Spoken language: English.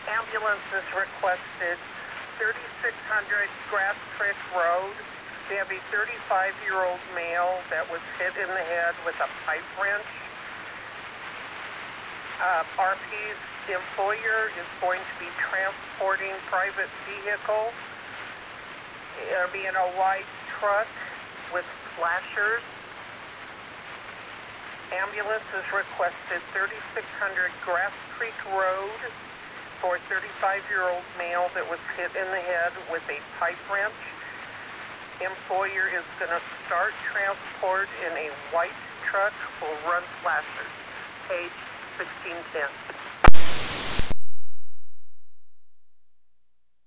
Ambulance is requested 3600 Grass Creek Road. We have a 35-year-old male that was hit in the head with a pipe wrench. RP's employer is going to be transporting private vehicle. It'll be in a white truck with flashers. Ambulance is requested 3600 Grass Creek Road for a 35-year-old male that was hit in the head with a pipe wrench. Employer is going to start transport in a white truck, will run flashers. Page 1610.